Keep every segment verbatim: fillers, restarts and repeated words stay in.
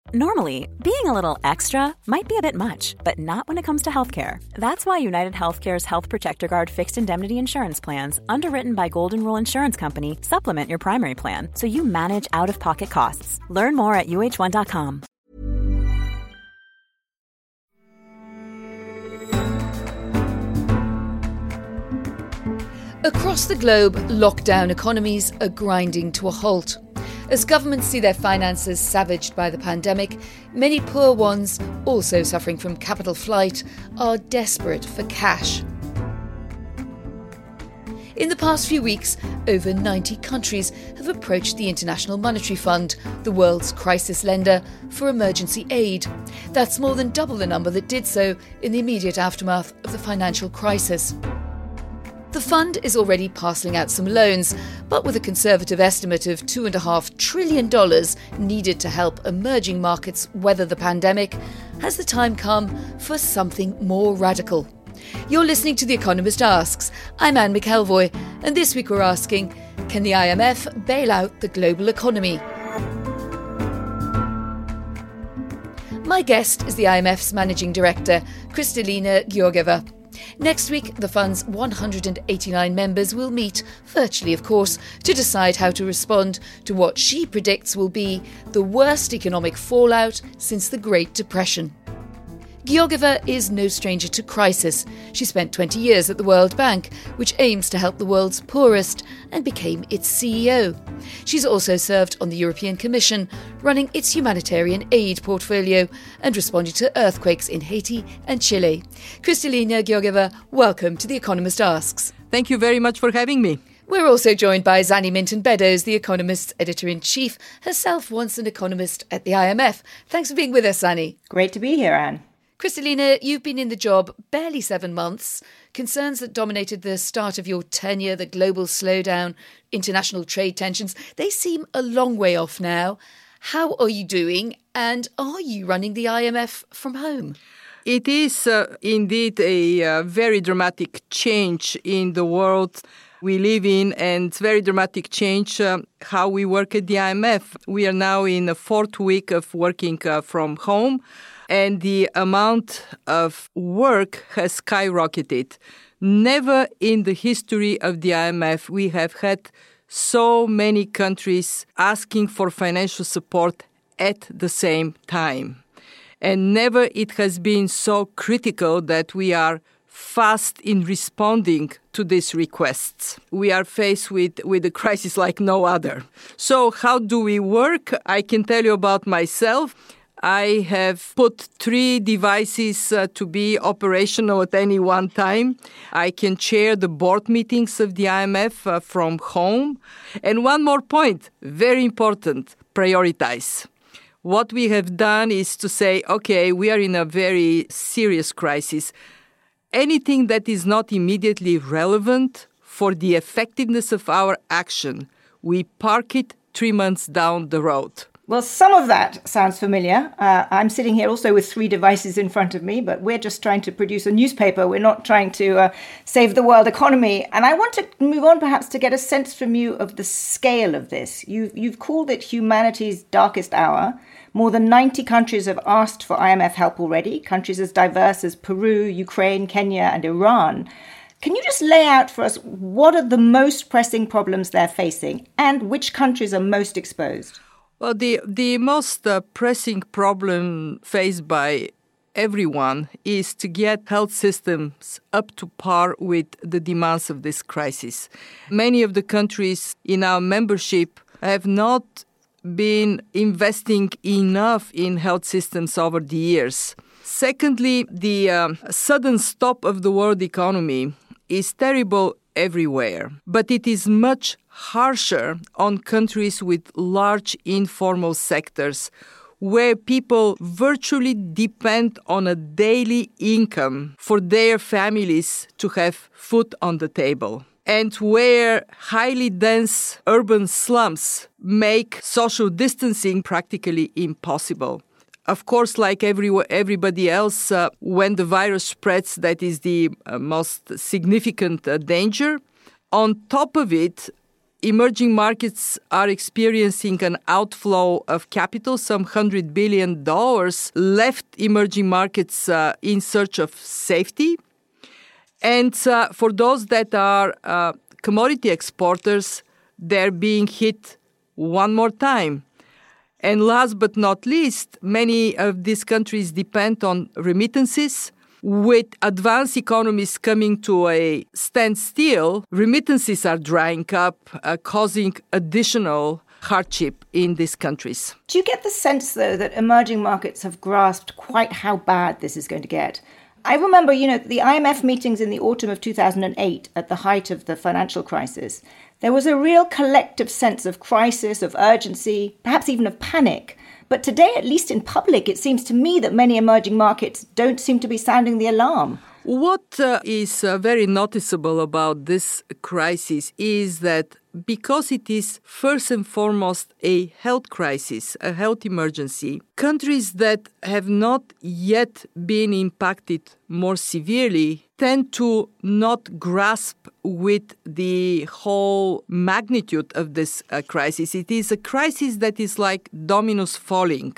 Normally, being a little extra might be a bit much, but not when it comes to healthcare. That's why United Healthcare's Health Protector Guard fixed indemnity insurance plans, underwritten by Golden Rule Insurance Company, supplement your primary plan so you manage out-of-pocket costs. Learn more at U H one dot com. Across the globe, lockdown economies are grinding to a halt. As governments see their finances savaged by the pandemic, many poor ones, also suffering from capital flight, are desperate for cash. In the past few weeks, over ninety countries have approached the International Monetary Fund, the world's crisis lender, for emergency aid. That's more than double the number that did so in the immediate aftermath of the financial crisis. The fund is already parcelling out some loans, but with a conservative estimate of two point five trillion dollars needed to help emerging markets weather the pandemic, has the time come for something more radical? You're listening to The Economist Asks. I'm Anne McElvoy, and this week we're asking, can the I M F bail out the global economy? My guest is the I M F's Managing Director, Kristalina Georgieva. Next week, the fund's one hundred eighty-nine members will meet, virtually of course, to decide how to respond to what she predicts will be the worst economic fallout since the Great Depression. Georgieva is no stranger to crisis. She spent twenty years at the World Bank, which aims to help the world's poorest, and became its C E O. She's also served on the European Commission, running its humanitarian aid portfolio and responding to earthquakes in Haiti and Chile. Kristalina Georgieva, welcome to The Economist Asks. Thank you very much for having me. We're also joined by Zanny Minton-Beddoes, The Economist's editor-in-chief, herself once an economist at the I M F. Thanks for being with us, Zanny. Great to be here, Anne. Kristalina, you've been in the job barely seven months. Concerns that dominated the start of your tenure, the global slowdown, international trade tensions, they seem a long way off now. How are you doing? And are you running the I M F from home? It is uh, indeed a uh, very dramatic change in the world we live in, and very dramatic change uh, how we work at the I M F. We are now in the fourth week of working uh, from home, and the amount of work has skyrocketed. Never in the history of the I M F we have had so many countries asking for financial support at the same time. And never it has been so critical that we are fast in responding to these requests. We are faced with, with a crisis like no other. So how do we work? I can tell you about myself. I have put three devices uh, to be operational at any one time. I can chair the board meetings of the I M F uh, from home. And one more point, very important, prioritize. What we have done is to say, okay, we are in a very serious crisis. Anything that is not immediately relevant for the effectiveness of our action, we park it three months down the road. Well, some of that sounds familiar. Uh, I'm sitting here also with three devices in front of me, but we're just trying to produce a newspaper. We're not trying to uh, save the world economy. And I want to move on perhaps to get a sense from you of the scale of this. You, you've called it humanity's darkest hour. More than ninety countries have asked for I M F help already, countries as diverse as Peru, Ukraine, Kenya, and Iran. Can you just lay out for us what are the most pressing problems they're facing and which countries are most exposed? Well, the, the most uh, pressing problem faced by everyone is to get health systems up to par with the demands of this crisis. Many of the countries in our membership have not been investing enough in health systems over the years. Secondly, the um, sudden stop of the world economy is terrible everywhere, but it is much harsher on countries with large informal sectors where people virtually depend on a daily income for their families to have food on the table, and where highly dense urban slums make social distancing practically impossible. Of course, like every, everybody else, uh, when the virus spreads, that is the uh, most significant uh, danger. On top of it, emerging markets are experiencing an outflow of capital. Some one hundred billion dollars left emerging markets uh, in search of safety. And uh, for those that are uh, commodity exporters, they're being hit one more time. And last but not least, many of these countries depend on remittances. With advanced economies coming to a standstill, remittances are drying up, uh, causing additional hardship in these countries. Do you get the sense, though, that emerging markets have grasped quite how bad this is going to get? I remember, you know, the I M F meetings in the autumn of two thousand eight, at the height of the financial crisis. There was a real collective sense of crisis, of urgency, perhaps even of panic. But today, at least in public, it seems to me that many emerging markets don't seem to be sounding the alarm. What uh, is uh, very noticeable about this crisis is that because it is first and foremost a health crisis, a health emergency, countries that have not yet been impacted more severely tend to not grasp with the whole magnitude of this uh, crisis. It is a crisis that is like dominoes falling.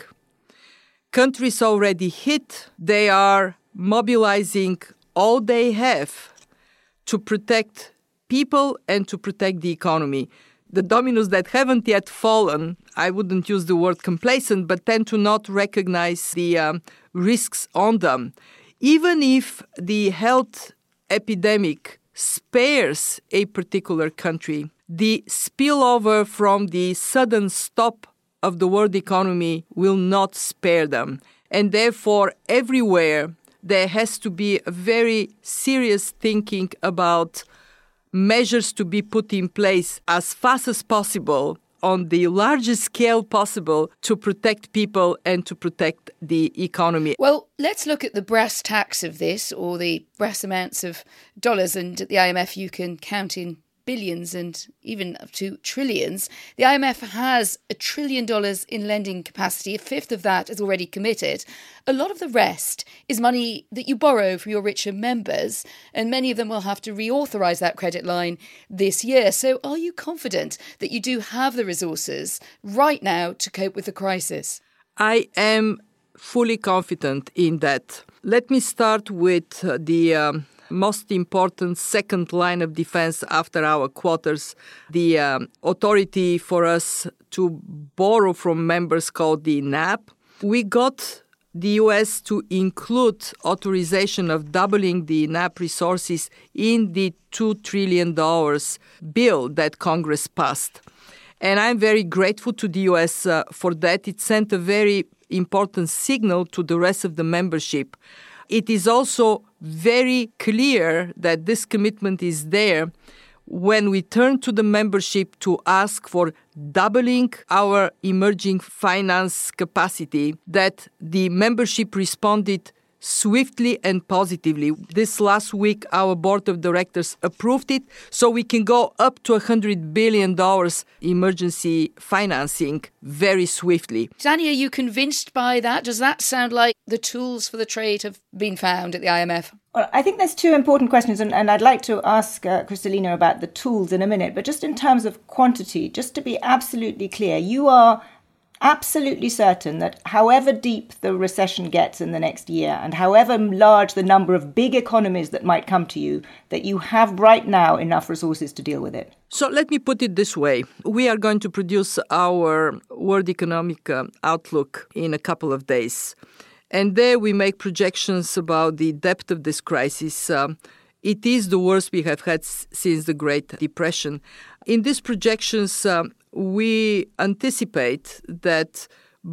Countries already hit, they are mobilizing all they have to protect people and to protect the economy. The dominoes that haven't yet fallen, I wouldn't use the word complacent, but tend to not recognize the um, risks on them. Even if the health epidemic spares a particular country, the spillover from the sudden stop of the world economy will not spare them. And therefore, everywhere, there has to be a very serious thinking about measures to be put in place as fast as possible on the largest scale possible to protect people and to protect the economy. Well, let's look at the brass tacks of this, or the brass amounts of dollars. And at the I M F, you can count in billions and even up to trillions. The I M F has a trillion dollars in lending capacity. A fifth of that is already committed. A lot of the rest is money that you borrow from your richer members, and many of them will have to reauthorise that credit line this year. So are you confident that you do have the resources right now to cope with the crisis? I am fully confident in that. Let me start with uh, the um, most important second line of defense after our quotas, the um, authority for us to borrow from members called the N A P. We got the U S to include authorization of doubling the N A P resources in the two trillion dollars bill that Congress passed. And I'm very grateful to the U S uh, for that. It sent a very important signal to the rest of the membership. It is also very clear that this commitment is there when we turn to the membership to ask for doubling our emerging finance capacity, that the membership responded swiftly and positively. This last week, our board of directors approved it, so we can go up to one hundred billion dollars emergency financing very swiftly. Danny, are you convinced by that? Does that sound like the tools for the trade have been found at the I M F? Well, I think there's two important questions, and, and I'd like to ask uh, Kristalina about the tools in a minute. But just in terms of quantity, just to be absolutely clear, you are absolutely certain that however deep the recession gets in the next year and however large the number of big economies that might come to you, that you have right now enough resources to deal with it? So let me put it this way. We are going to produce our World Economic uh, Outlook in a couple of days. And there we make projections about the depth of this crisis. Um, it is the worst we have had s- since the Great Depression. In these projections, um, we anticipate that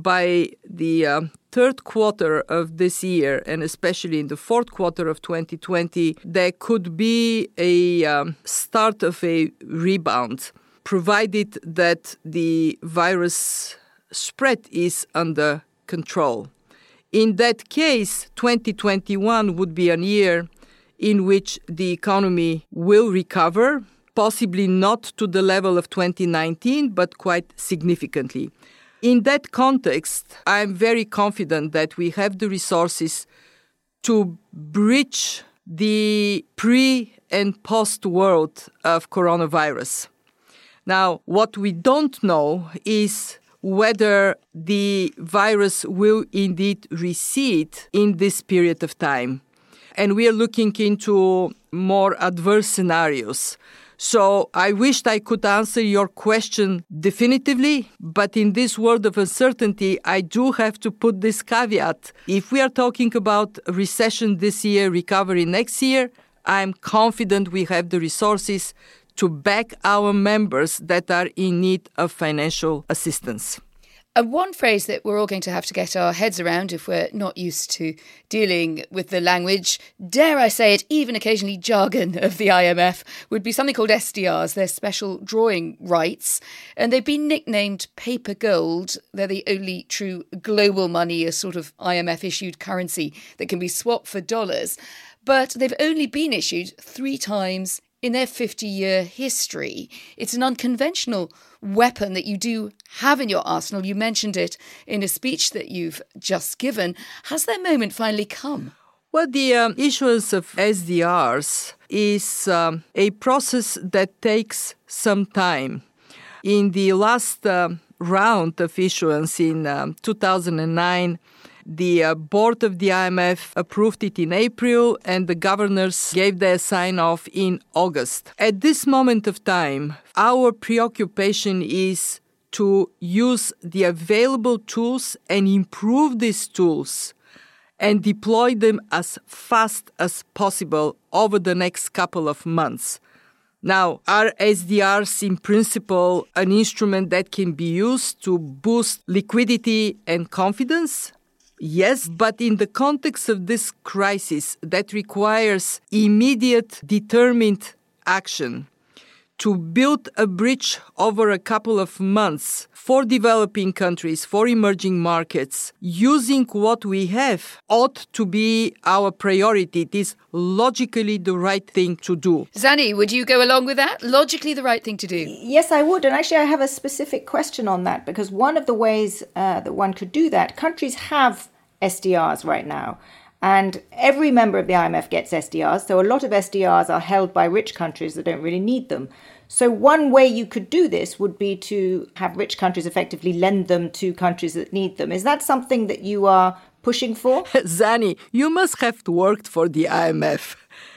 by the uh, third quarter of this year, and especially in the fourth quarter of twenty twenty, there could be a um, start of a rebound, provided that the virus spread is under control. In that case, twenty twenty-one would be a year in which the economy will recover, possibly not to the level of twenty nineteen, but quite significantly. In that context, I'm very confident that we have the resources to bridge the pre- and post-world of coronavirus. Now, what we don't know is whether the virus will indeed recede in this period of time. And we are looking into more adverse scenarios. So I wished I could answer your question definitively, but in this world of uncertainty, I do have to put this caveat. If we are talking about recession this year, recovery next year, I'm confident we have the resources to back our members that are in need of financial assistance. And one phrase that we're all going to have to get our heads around if we're not used to dealing with the language, dare I say it, even occasionally jargon of the I M F, would be something called S D Rs, their special drawing rights. And they've been nicknamed paper gold. They're the only true global money, a sort of I M F-issued currency that can be swapped for dollars. But they've only been issued three times in their fifty-year history. It's an unconventional weapon that you do have in your arsenal. You mentioned it in a speech that you've just given. Has their moment finally come? Well, the um, issuance of S D Rs is um, a process that takes some time. In the last uh, round of issuance in um, two thousand nine, the uh, board of the I M F approved it in April and the governors gave their sign-off in August. At this moment of time, our preoccupation is to use the available tools and improve these tools and deploy them as fast as possible over the next couple of months. Now, are S D Rs in principle an instrument that can be used to boost liquidity and confidence? Yes, but in the context of this crisis that requires immediate, determined action to build a bridge over a couple of months for developing countries, for emerging markets, using what we have ought to be our priority. It is logically the right thing to do. Zanny, would you go along with that? Logically the right thing to do? Yes, I would. And actually, I have a specific question on that, because one of the ways uh, that one could do that, countries have S D Rs right now. And every member of the I M F gets S D Rs. So a lot of S D Rs are held by rich countries that don't really need them. So one way you could do this would be to have rich countries effectively lend them to countries that need them. Is that something that you are pushing for? Zanny, you must have worked for the I M F.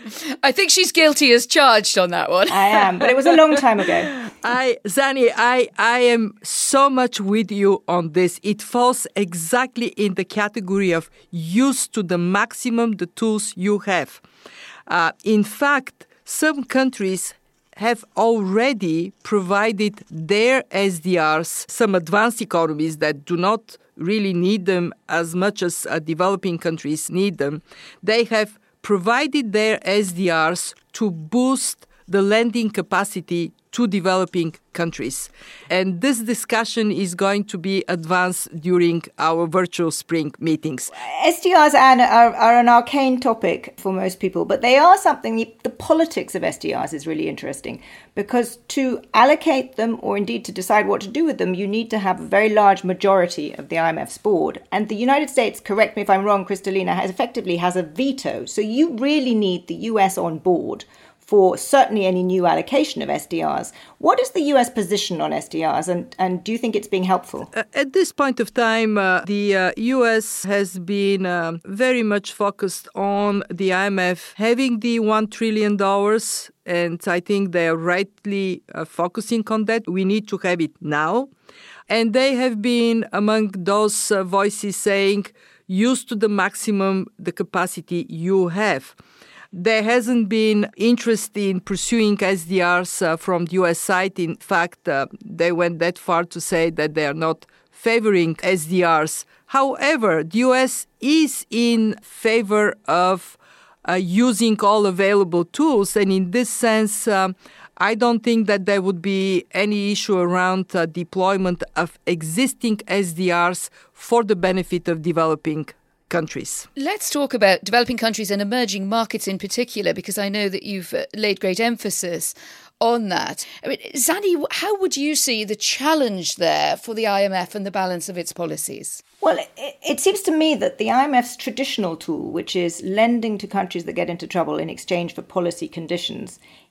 I think she's guilty as charged on that one. I am, but it was a long time ago. I, Zanny, I, I am so much with you on this. It falls exactly in the category of use to the maximum the tools you have. Uh, in fact, some countries have already provided their S D Rs, some advanced economies that do not really need them as much as uh, developing countries need them. They have provided their S D Rs to boost the lending capacity to developing countries. And this discussion is going to be advanced during our virtual spring meetings. S D Rs, Anne, are, are an arcane topic for most people, but they are something, the politics of S D Rs is really interesting, because to allocate them, or indeed to decide what to do with them, you need to have a very large majority of the I M F's board. And the United States, correct me if I'm wrong, Kristalina, has effectively has a veto. So you really need the U S on board for certainly any new allocation of S D Rs. What is the U S position on S D Rs, and, and do you think it's being helpful? Uh, at this point of time, uh, the uh, U S has been uh, very much focused on the I M F having the one trillion dollars, and I think they are rightly uh, focusing on that. We need to have it now. And they have been among those uh, voices saying, use to the maximum the capacity you have. There hasn't been interest in pursuing S D Rs uh, from the U S side. In fact, uh, they went that far to say that they are not favoring S D Rs. However, the U S is in favor of uh, using all available tools. And in this sense, um, I don't think that there would be any issue around uh, deployment of existing S D Rs for the benefit of developing countries. Let's talk about developing countries and emerging markets in particular, because I know that you've laid great emphasis on that. I mean, Zanny, how would you see the challenge there for the I M F and the balance of its policies? Well, it, it seems to me that the I M F's traditional tool, which is lending to countries that get into trouble in exchange for policy conditions,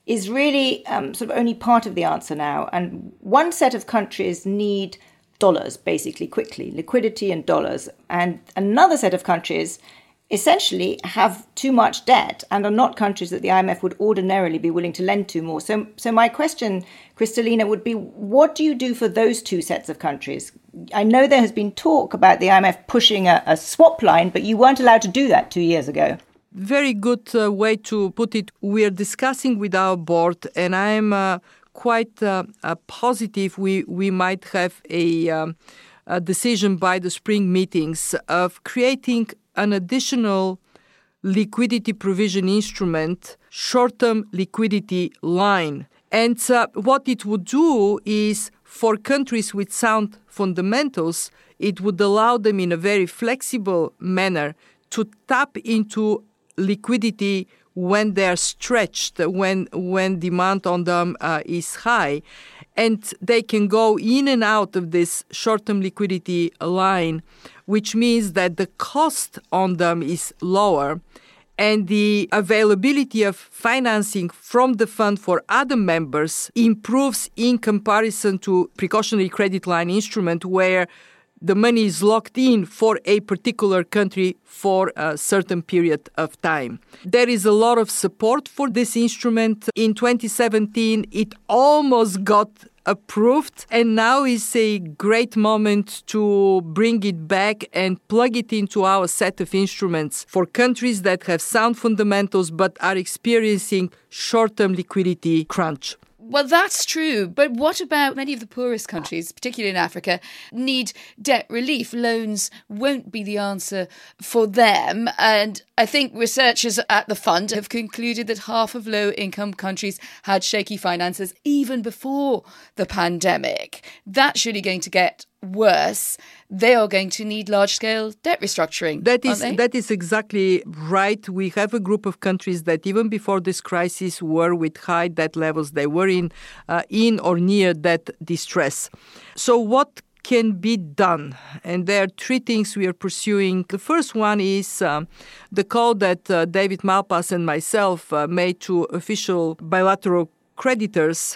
is really um, sort of only part of the answer now. And one set of countries need dollars, basically, quickly, liquidity and dollars. And another set of countries essentially have too much debt and are not countries that the I M F would ordinarily be willing to lend to more. So, so my question, Kristalina, would be, what do you do for those two sets of countries? I know there has been talk about the I M F pushing a, a swap line, but you weren't allowed to do that two years ago. Very good uh, way to put it. We are discussing with our board, and I am uh, quite uh, uh, positive we, we might have a, um, a decision by the spring meetings of creating an additional liquidity provision instrument, short-term liquidity line. And uh, what it would do is, for countries with sound fundamentals, it would allow them in a very flexible manner to tap into liquidity when they're stretched, when when demand on them uh, is high. And they can go in and out of this short-term liquidity line, which means that the cost on them is lower and the availability of financing from the fund for other members improves in comparison to precautionary credit line instrument where the money is locked in for a particular country for a certain period of time. There is a lot of support for this instrument. In twenty seventeen, it almost got approved, and now is a great moment to bring it back and plug it into our set of instruments for countries that have sound fundamentals but are experiencing short-term liquidity crunch. Well, that's true. But what about many of the poorest countries, particularly in Africa, need debt relief? Loans won't be the answer for them. And I think researchers at the fund have concluded that half of low-income countries had shaky finances even before the pandemic. That's surely going to get worse. They are going to need large-scale debt restructuring. That is aren't they? that is exactly right. We have a group of countries that even before this crisis were with high debt levels. They were in uh, in or near debt distress. So what can be done? And there are three things we are pursuing. The first one is um, the call that uh, David Malpass and myself uh, made to official bilateral creditors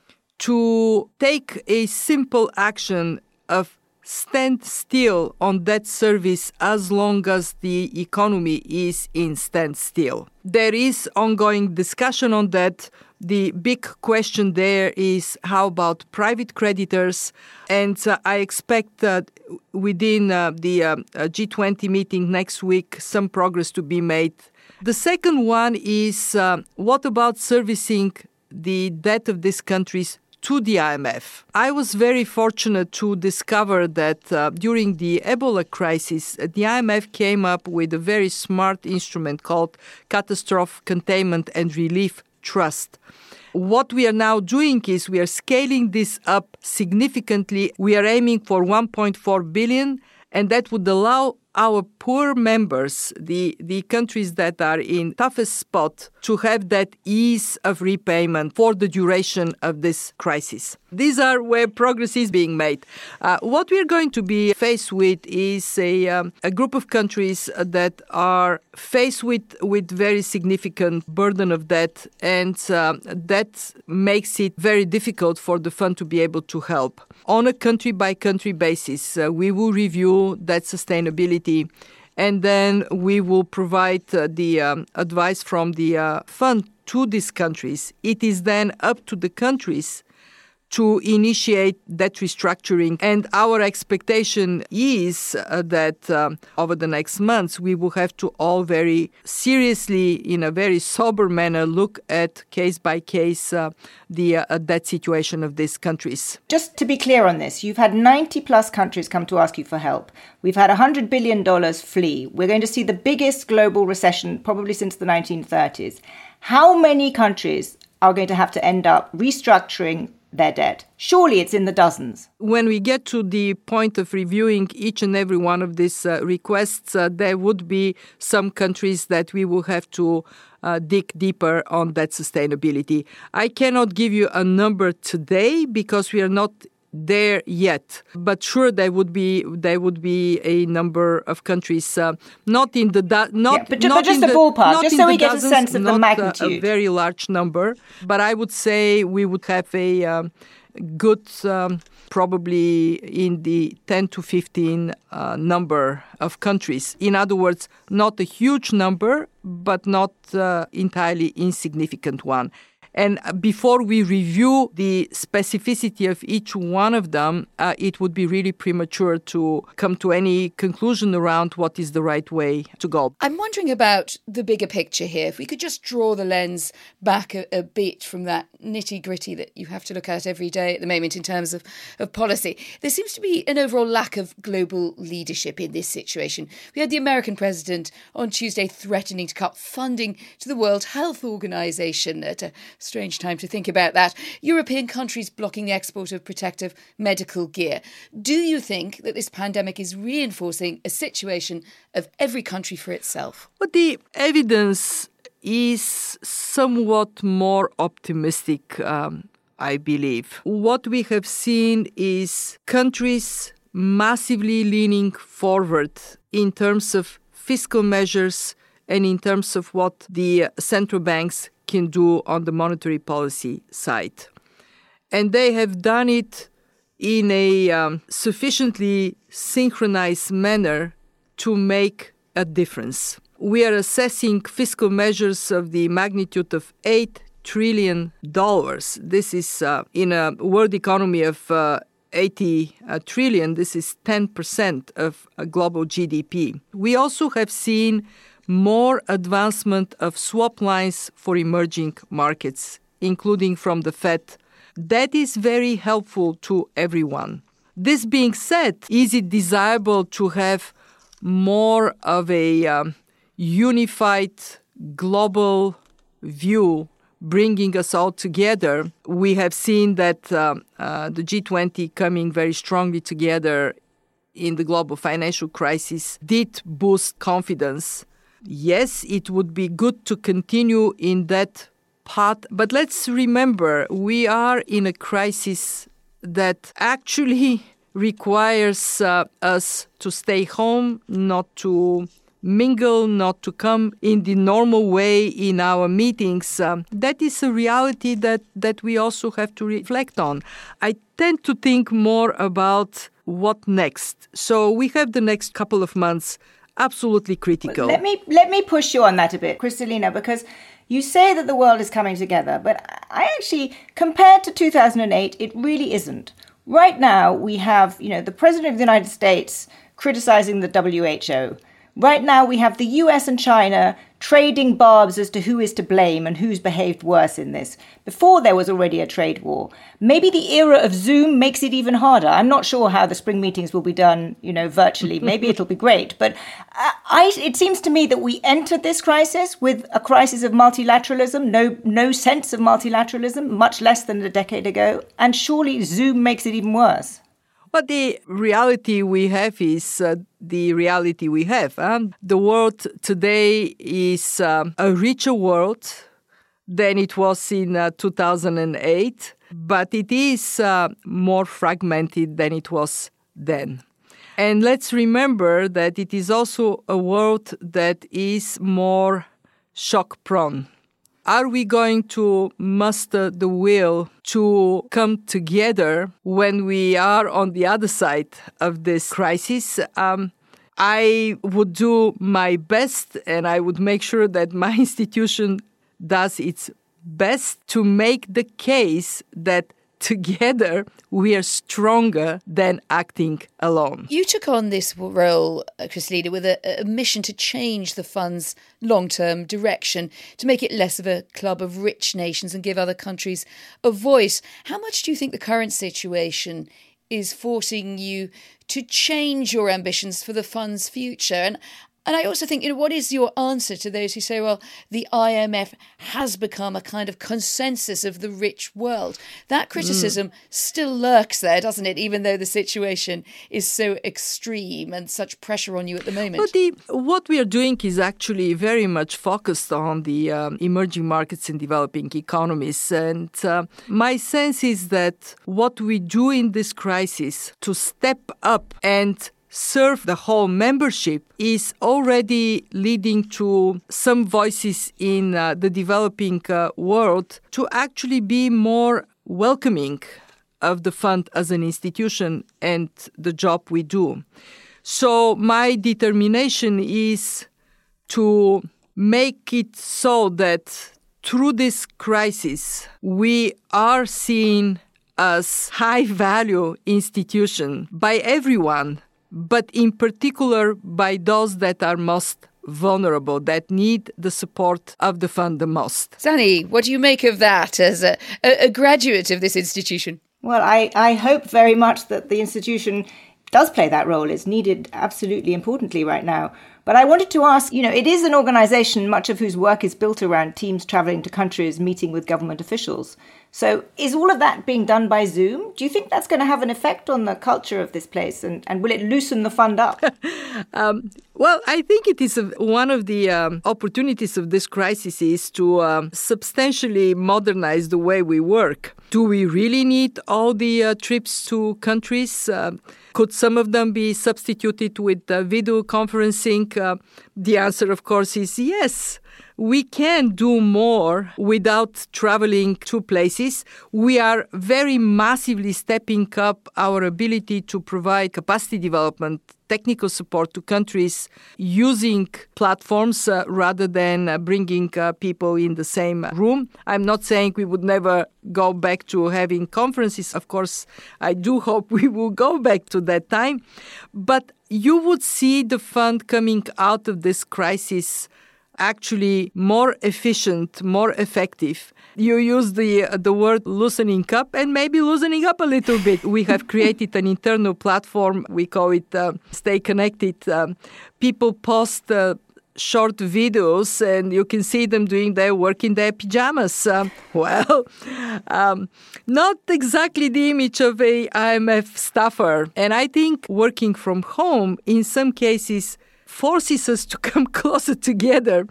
to take a simple action of stand still on debt service as long as the economy is in standstill. There is ongoing discussion on that. The big question there is how about private creditors? And uh, I expect that within uh, the uh, G twenty meeting next week, some progress to be made. The second one is uh, what about servicing the debt of these countries to the I M F. I was very fortunate to discover that uh, during the Ebola crisis, the I M F came up with a very smart instrument called Catastrophe Containment and Relief Trust. What we are now doing is we are scaling this up significantly. We are aiming for one point four billion dollars, and that would allow our poor members, the, the countries that are in toughest spot, to have that ease of repayment for the duration of this crisis. These are where progress is being made. Uh, what we are going to be faced with is a, um, a group of countries that are faced with, with very significant burden of debt, and uh, that makes it very difficult for the fund to be able to help. On a country-by-country basis, uh, we will review that sustainability, and then we will provide uh, the um, advice from the uh, fund to these countries. It is then up to the countries to initiate that restructuring. And our expectation is uh, that um, over the next months, we will have to all very seriously, in a very sober manner, look at case by case uh, the uh, debt situation of these countries. Just to be clear on this, you've had ninety plus countries come to ask you for help. We've had one hundred billion dollars flee. We're going to see the biggest global recession probably since the nineteen thirties. How many countries are going to have to end up restructuring their debt? Surely it's in the dozens. When we get to the point of reviewing each and every one of these uh, requests, uh, there would be some countries that we will have to uh, dig deeper on that sustainability. I cannot give you a number today because we are not there yet, but sure there would be there would be a number of countries, uh, not in the do- not yeah, but, ju- not but just in a the, ballpark, just so we get dozens, a sense of the magnitude. A, a very large number, but I would say we would have a um, good, um, probably in the ten to fifteen uh, number of countries. In other words, not a huge number, but not uh, entirely insignificant one. And before we review the specificity of each one of them, uh, it would be really premature to come to any conclusion around what is the right way to go. I'm wondering about the bigger picture here. If we could just draw the lens back a, a bit from that nitty-gritty that you have to look at every day at the moment in terms of, of policy. There seems to be an overall lack of global leadership in this situation. We had the American president on Tuesday threatening to cut funding to the World Health Organization at a strange time to think about that. European countries blocking the export of protective medical gear. Do you think that this pandemic is reinforcing a situation of every country for itself? But the evidence is somewhat more optimistic, um, I believe. What we have seen is countries massively leaning forward in terms of fiscal measures and in terms of what the central banks can do on the monetary policy side. And they have done it in a um, sufficiently synchronized manner to make a difference. We are assessing fiscal measures of the magnitude of eight trillion dollars. This is uh, in a world economy of uh, eighty uh, trillion. This is ten percent of uh, global G D P. We also have seen more advancement of swap lines for emerging markets, including from the Fed. That is very helpful to everyone. This being said, is it desirable to have more of a um, unified global view bringing us all together? We have seen that um, uh, the G twenty coming very strongly together in the global financial crisis did boost confidence. Yes, it would be good to continue in that path, but let's remember we are in a crisis that actually requires uh, us to stay home, not to mingle, not to come in the normal way in our meetings. Um, that is a reality that, that we also have to reflect on. I tend to think more about what next. So we have the next couple of months absolutely critical. Let me let me push you on that a bit, Kristalina, because you say that the world is coming together, but I actually, compared to two thousand eight, it really isn't. Right now, we have, you know, the President of the United States criticizing the W H O. Right now, we have the U S and China trading barbs as to who is to blame and who's behaved worse in this. Before, there was already a trade war. Maybe the era of Zoom makes it even harder. I'm not sure how the spring meetings will be done, you know, virtually. Maybe it'll be great. But I, it seems to me that we entered this crisis with a crisis of multilateralism, no, no sense of multilateralism, much less than a decade ago. And surely Zoom makes it even worse. But the reality we have is uh, the reality we have. Huh? The world today is um, a richer world than it was in uh, two thousand eight, but it is uh, more fragmented than it was then. And let's remember that it is also a world that is more shock-prone. Are we going to muster the will to come together when we are on the other side of this crisis? Um, I would do my best, and I would make sure that my institution does its best to make the case that together we are stronger than acting alone. You took on this role, Kristalina, with a, a mission to change the fund's long-term direction, to make it less of a club of rich nations and give other countries a voice. How much do you think the current situation is forcing you to change your ambitions for the fund's future? And And I also think, you know, what is your answer to those who say, well, the I M F has become a kind of consensus of the rich world? That criticism mm. still lurks there, doesn't it, even though the situation is so extreme and such pressure on you at the moment? But the, what we are doing is actually very much focused on the um, emerging markets and developing economies. And uh, my sense is that what we do in this crisis to step up and serve the whole membership is already leading to some voices in uh, the developing uh, world to actually be more welcoming of the fund as an institution and the job we do. So my determination is to make it so that through this crisis, we are seen as high-value institution by everyone, but in particular by those that are most vulnerable, that need the support of the fund the most. Zanny, what do you make of that as a, a graduate of this institution? Well, I, I hope very much that the institution does play that role. It's needed absolutely importantly right now. But I wanted to ask, you know, it is an organisation much of whose work is built around teams travelling to countries, meeting with government officials. So is all of that being done by Zoom? Do you think that's going to have an effect on the culture of this place? And, and will it loosen the fund up? um, well, I think it is a, one of the um, opportunities of this crisis is to um, substantially modernize the way we work. Do we really need all the uh, trips to countries? Uh, could some of them be substituted with uh, video conferencing? Uh, the answer, of course, is yes. We can do more without traveling to places. We are very massively stepping up our ability to provide capacity development, technical support to countries using platforms uh, rather than uh, bringing uh, people in the same room. I'm not saying we would never go back to having conferences. Of course, I do hope we will go back to that time. But you would see the fund coming out of this crisis actually more efficient, more effective. You use the uh, the word loosening up, and maybe loosening up a little bit. We have created an internal platform. We call it uh, Stay Connected. Um, people post uh, short videos, and you can see them doing their work in their pajamas. Um, well, um, not exactly the image of a I M F staffer. And I think working from home, in some cases, forces us to come closer together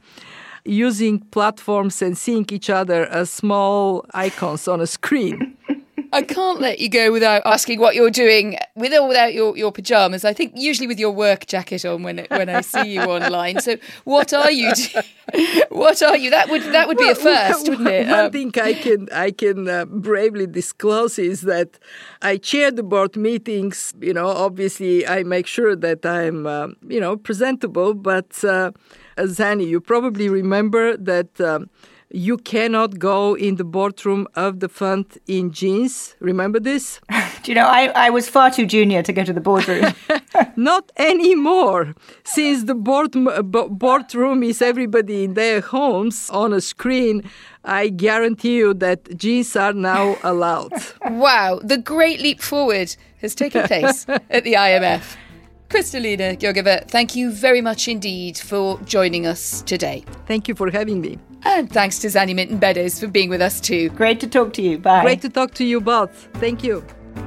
using platforms and seeing each other as small icons on a screen. I can't let you go without asking what you're doing with or without your, your pajamas. I think usually with your work jacket on when when I see you online. So what are you? Do- what are you? That would that would be a first, well, wouldn't it? One Um, thing I can I can uh, bravely disclose is that I chair the board meetings. You know, obviously I make sure that I'm uh, you know presentable. But uh, Zanny, you probably remember that. Um, You cannot go in the boardroom of the fund in jeans. Remember this? Do you know, I, I was far too junior to go to the boardroom. Not anymore. Since the board boardroom is everybody in their homes on a screen, I guarantee you that jeans are now allowed. Wow, the great leap forward has taken place at the I M F. Kristalina Georgieva, thank you very much indeed for joining us today. Thank you for having me. And thanks to Zanny Minton-Beddoes for being with us too. Great to talk to you. Bye. Great to talk to you both. Thank you.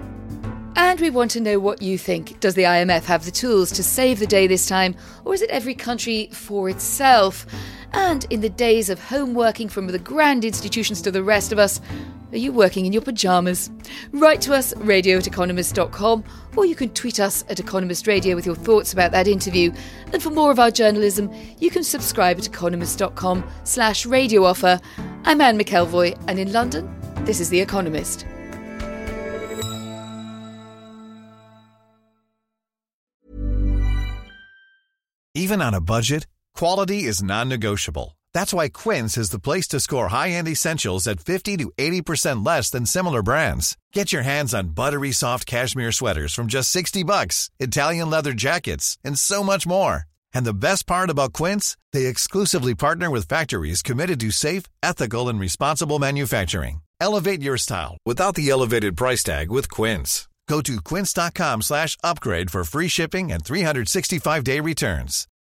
And we want to know what you think. Does the I M F have the tools to save the day this time, or is it every country for itself? And in the days of home working from the grand institutions to the rest of us, are you working in your pyjamas? Write to us, radio at economist dot com, or you can tweet us at Economist Radio with your thoughts about that interview. And for more of our journalism, you can subscribe at economist dot com slash radio offer. I'm Anne McElvoy, and in London, this is The Economist. Even on a budget, quality is non-negotiable. That's why Quince is the place to score high-end essentials at fifty to eighty percent less than similar brands. Get your hands on buttery soft cashmere sweaters from just sixty bucks, Italian leather jackets, and so much more. And the best part about Quince, they exclusively partner with factories committed to safe, ethical, and responsible manufacturing. Elevate your style without the elevated price tag with Quince. Go to quince dot com slash upgrade for free shipping and three sixty-five day returns.